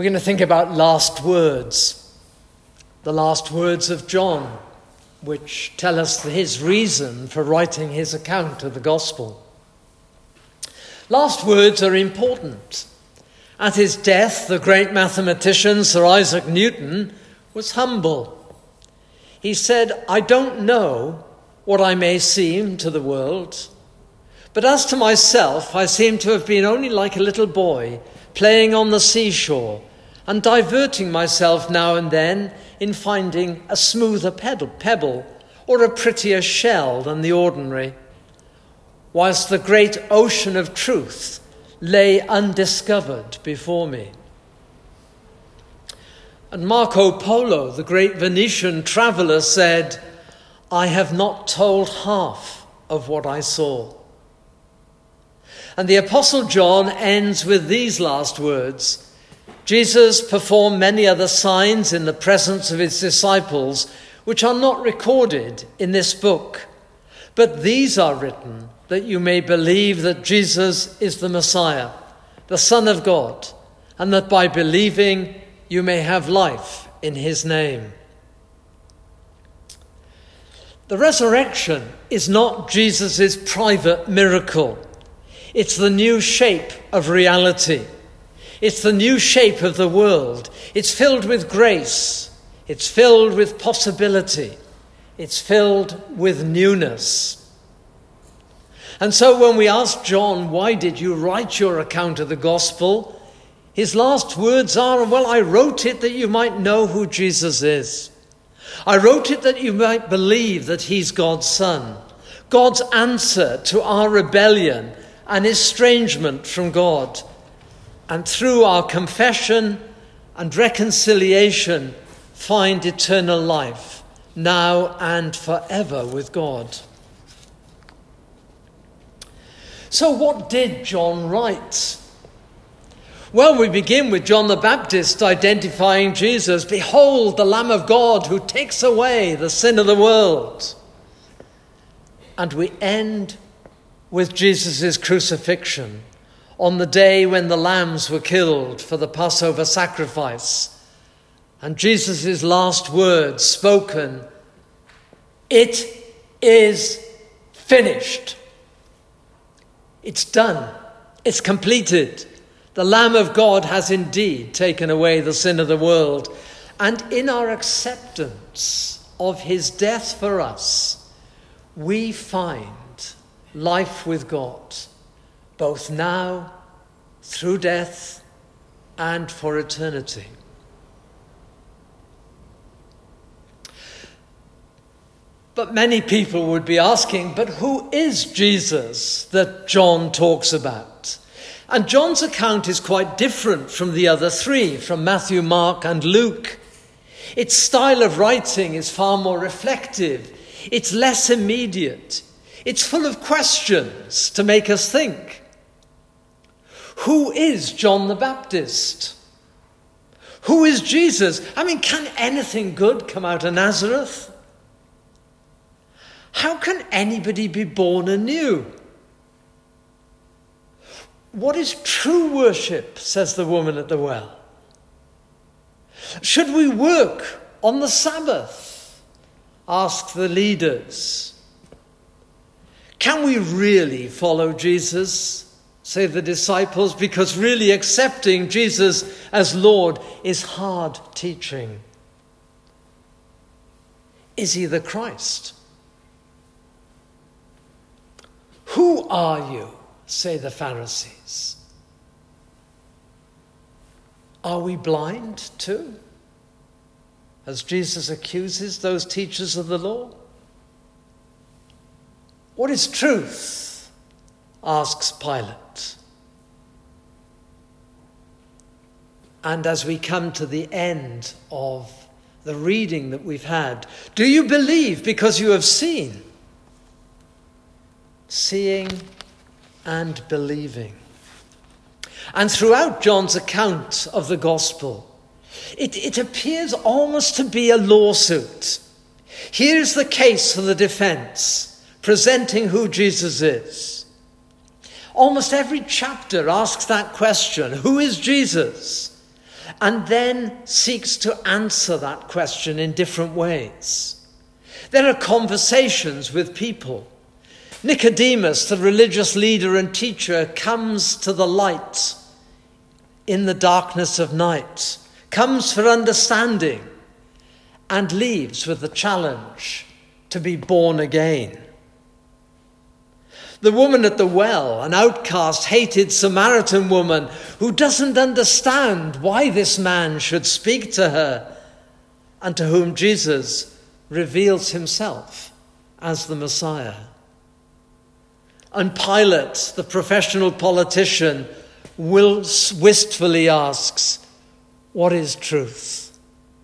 We're going to think about last words, the last words of John, which tell us his reason for writing his account of the gospel. Last words are important. At his death, the great mathematician Sir Isaac Newton was humble. He said, "I don't know what I may seem to the world, but as to myself, I seem to have been only like a little boy playing on the seashore and diverting myself now and then in finding a smoother pebble or a prettier shell than the ordinary, whilst the great ocean of truth lay undiscovered before me." And Marco Polo, the great Venetian traveller, said, "I have not told half of what I saw." And the Apostle John ends with these last words: Jesus performed many other signs in the presence of his disciples, which are not recorded in this book. But these are written that you may believe that Jesus is the Messiah, the Son of God, and that by believing you may have life in his name. The resurrection is not Jesus' private miracle. It's the new shape of reality. It's the new shape of the world. It's filled with grace. It's filled with possibility. It's filled with newness. And so when we ask John, "Why did you write your account of the gospel?" his last words are, "Well, I wrote it that you might know who Jesus is. I wrote it that you might believe that he's God's Son, God's answer to our rebellion and estrangement from God. And through our confession and reconciliation, find eternal life, now and forever with God." So what did John write? Well, we begin with John the Baptist identifying Jesus. "Behold, the Lamb of God who takes away the sin of the world." And we end with Jesus' crucifixion on the day when the lambs were killed for the Passover sacrifice. And Jesus' last words spoken, "It is finished." It's done. It's completed. The Lamb of God has indeed taken away the sin of the world. And in our acceptance of his death for us, we find life with God, both now, through death, and for eternity. But many people would be asking, but who is Jesus that John talks about? And John's account is quite different from the other three, from Matthew, Mark, and Luke. Its style of writing is far more reflective. It's less immediate. It's full of questions to make us think. Who is John the Baptist? Who is Jesus? I mean, can anything good come out of Nazareth? How can anybody be born anew? What is true worship, says the woman at the well? Should we work on the Sabbath? Ask the leaders. Can we really follow Jesus? Say the disciples, because really accepting Jesus as Lord is hard teaching. Is he the Christ? Who are you? Say the Pharisees. Are we blind too? As Jesus accuses those teachers of the law? What is truth? Asks Pilate. And as we come to the end of the reading that we've had, do you believe because you have seen? Seeing and believing. And throughout John's account of the gospel, it appears almost to be a lawsuit. Here's the case for the defense, presenting who Jesus is. Almost every chapter asks that question, who is Jesus? and then seeks to answer that question in different ways. There are conversations with people. Nicodemus, the religious leader and teacher, comes to the light in the darkness of night, comes for understanding, and leaves with the challenge to be born again. The woman at the well, an outcast, hated Samaritan woman who doesn't understand why this man should speak to her, and to whom Jesus reveals himself as the Messiah. And Pilate, the professional politician, wistfully asks, "What is truth?"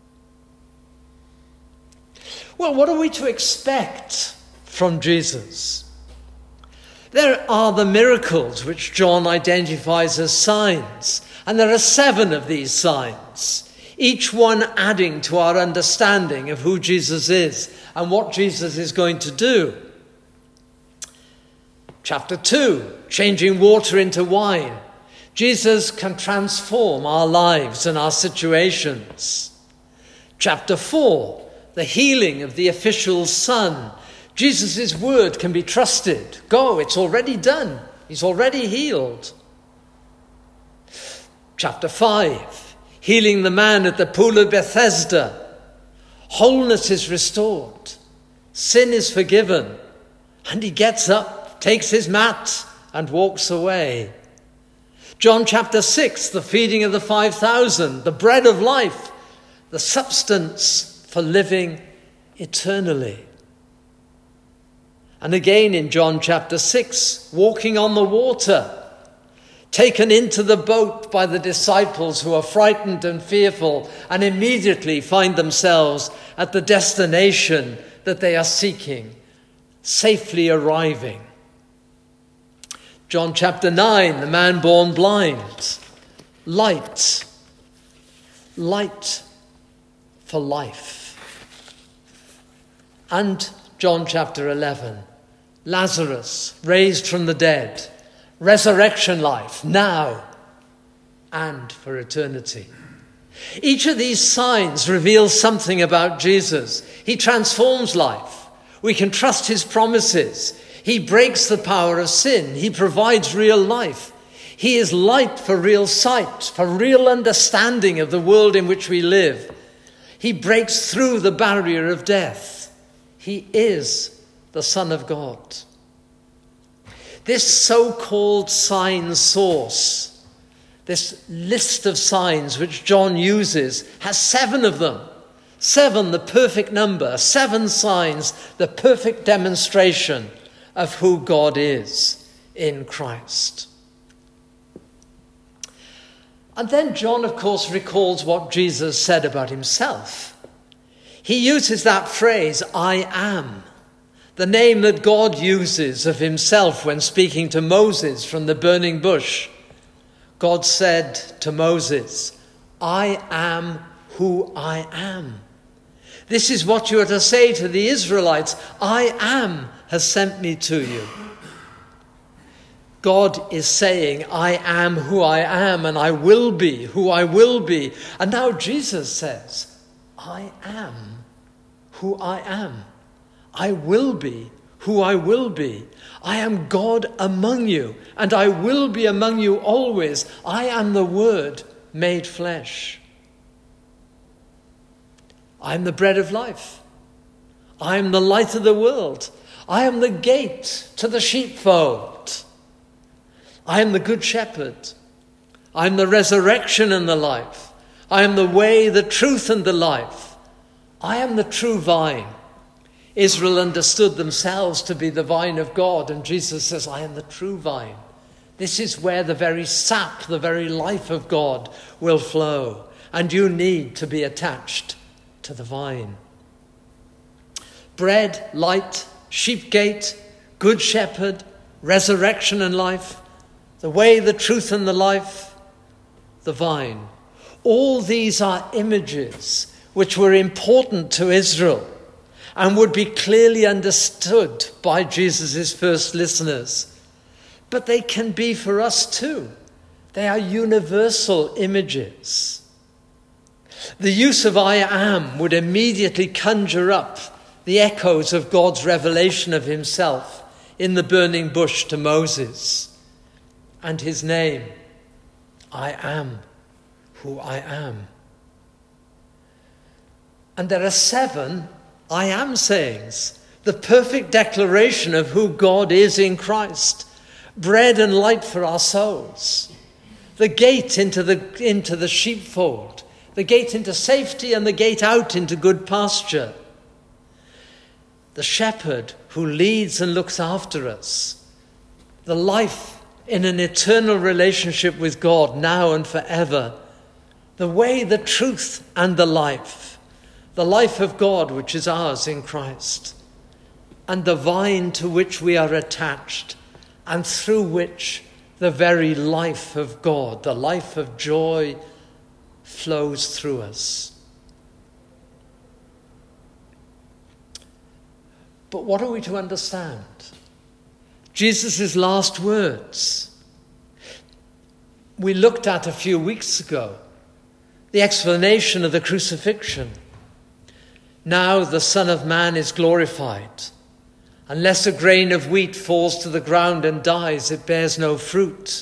Well, what are we to expect from Jesus? There are the miracles which John identifies as signs, and there are 7 of these signs, each one adding to our understanding of who Jesus is and what Jesus is going to do. Chapter 2, changing water into wine. Jesus can transform our lives and our situations. Chapter 4, the healing of the official's son. Jesus' word can be trusted. Go, it's already done. He's already healed. Chapter 5, healing the man at the pool of Bethesda. Wholeness is restored. Sin is forgiven. And he gets up, takes his mat, and walks away. John chapter 6, the feeding of the 5,000, the bread of life, the substance for living eternally. And again in John chapter 6, walking on the water, taken into the boat by the disciples who are frightened and fearful and immediately find themselves at the destination that they are seeking, safely arriving. John chapter 9, the man born blind. Light for life. And John chapter 11, Lazarus raised from the dead. Resurrection life, now and for eternity. Each of these signs reveals something about Jesus. He transforms life. We can trust his promises. He breaks the power of sin. He provides real life. He is light for real sight, for real understanding of the world in which we live. He breaks through the barrier of death. He is the Son of God. This so-called sign source, this list of signs which John uses, has 7 of them. 7, the perfect number. 7 signs, the perfect demonstration of who God is in Christ. And then John, of course, recalls what Jesus said about himself. He uses that phrase, I am, the name that God uses of himself when speaking to Moses from the burning bush. God said to Moses, I am who I am. This is what you are to say to the Israelites. I am has sent me to you. God is saying, I am who I am, and I will be who I will be. And now Jesus says, I am who I am. I will be who I will be. I am God among you, and I will be among you always. I am the Word made flesh. I am the bread of life. I am the light of the world. I am the gate to the sheepfold. I am the good shepherd. I am the resurrection and the life. I am the way, the truth, and the life. I am the true vine. Israel understood themselves to be the vine of God, and Jesus says, I am the true vine. This is where the very sap, the very life of God will flow, and you need to be attached to the vine. Bread, light, sheep gate, good shepherd, resurrection and life, the way, the truth, and the life, the vine. All these are images which were important to Israel and would be clearly understood by Jesus' first listeners. But they can be for us too. They are universal images. The use of I am would immediately conjure up the echoes of God's revelation of himself in the burning bush to Moses. And his name, I am who I am. And there are 7 I am sayings, the perfect declaration of who God is in Christ, bread and light for our souls, the gate into the sheepfold, the gate into safety and the gate out into good pasture, the shepherd who leads and looks after us, the life in an eternal relationship with God now and forever, the way, the truth, and the life of God which is ours in Christ, and the vine to which we are attached, and through which the very life of God, the life of joy, flows through us. But what are we to understand? Jesus' last words. We looked at a few weeks ago the explanation of the crucifixion. Now the Son of Man is glorified. Unless a grain of wheat falls to the ground and dies, it bears no fruit.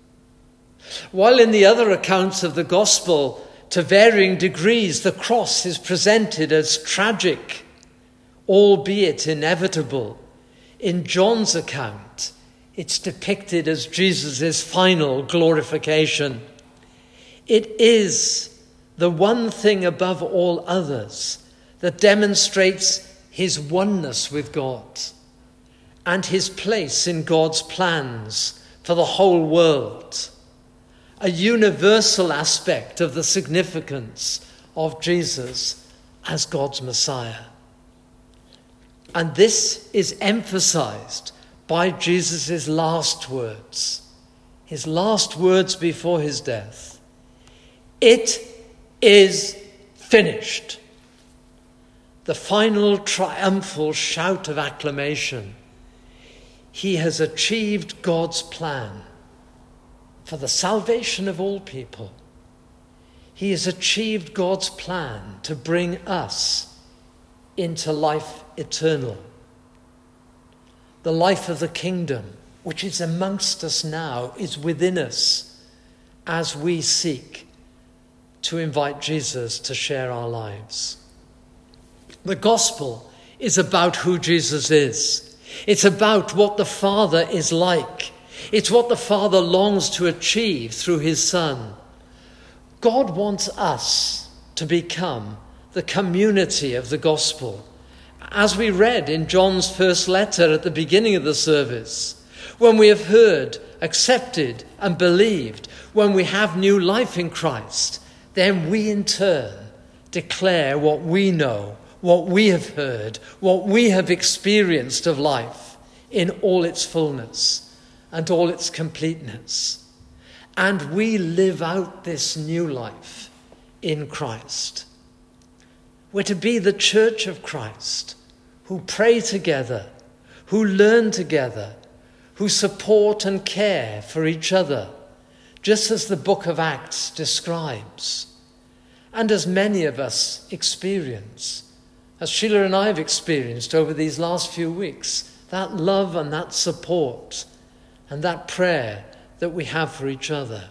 While in the other accounts of the gospel, to varying degrees, the cross is presented as tragic, albeit inevitable, in John's account, it's depicted as Jesus' final glorification. It is the one thing above all others that demonstrates his oneness with God and his place in God's plans for the whole world, a universal aspect of the significance of Jesus as God's Messiah. And this is emphasized by Jesus' last words, his last words before his death. It is finished. The final triumphal shout of acclamation. He has achieved God's plan for the salvation of all people. He has achieved God's plan to bring us into life eternal. The life of the kingdom, which is amongst us now, is within us as we seek to invite Jesus to share our lives. The gospel is about who Jesus is. It's about what the Father is like. It's what the Father longs to achieve through his Son. God wants us to become the community of the gospel. As we read in John's first letter at the beginning of the service, when we have heard, accepted, and believed, when we have new life in Christ, then we in turn declare what we know, what we have heard, what we have experienced of life in all its fullness and all its completeness. And we live out this new life in Christ. We're to be the church of Christ, who pray together, who learn together, who support and care for each other, just as the book of Acts describes, and as many of us experience, as Sheila and I have experienced over these last few weeks, that love and that support and that prayer that we have for each other.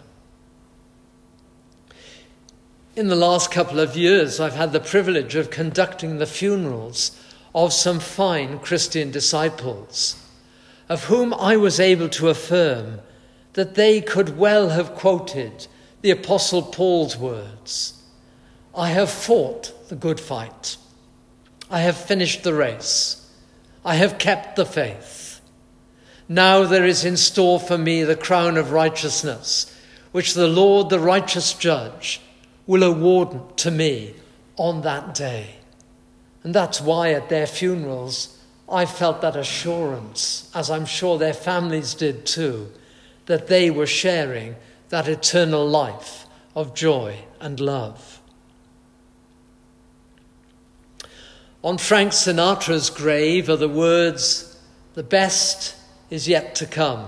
In the last couple of years, I've had the privilege of conducting the funerals of some fine Christian disciples, of whom I was able to affirm that they could well have quoted the Apostle Paul's words, "I have fought the good fight. I have finished the race. I have kept the faith. Now there is in store for me the crown of righteousness, which the Lord, the righteous judge, will award to me on that day." And that's why at their funerals I felt that assurance, as I'm sure their families did too, that they were sharing that eternal life of joy and love. On Frank Sinatra's grave are the words, "The best is yet to come."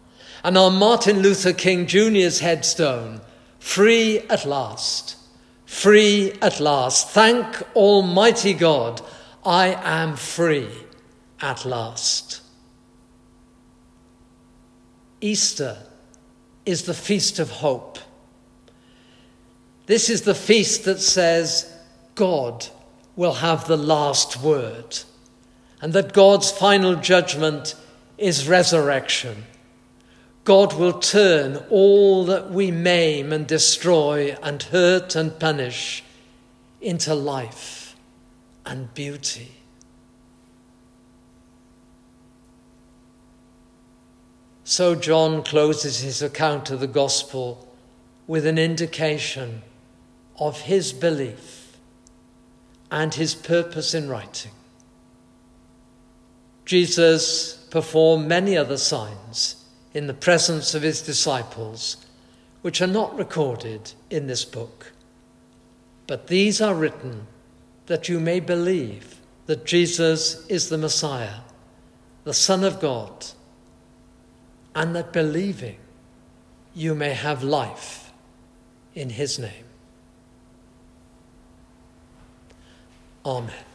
And on Martin Luther King Jr.'s headstone, "Free at last, Free at last. Thank Almighty God, I am free at last. Easter is the feast of hope. This is the feast that says God will have the last word, and that God's final judgment is resurrection. God will turn all that we maim and destroy and hurt and punish into life and beauty. So John closes his account of the gospel with an indication of his belief and his purpose in writing. Jesus performed many other signs in the presence of his disciples, which are not recorded in this book. But these are written that you may believe that Jesus is the Messiah, the Son of God, and that believing you may have life in his name. Amen.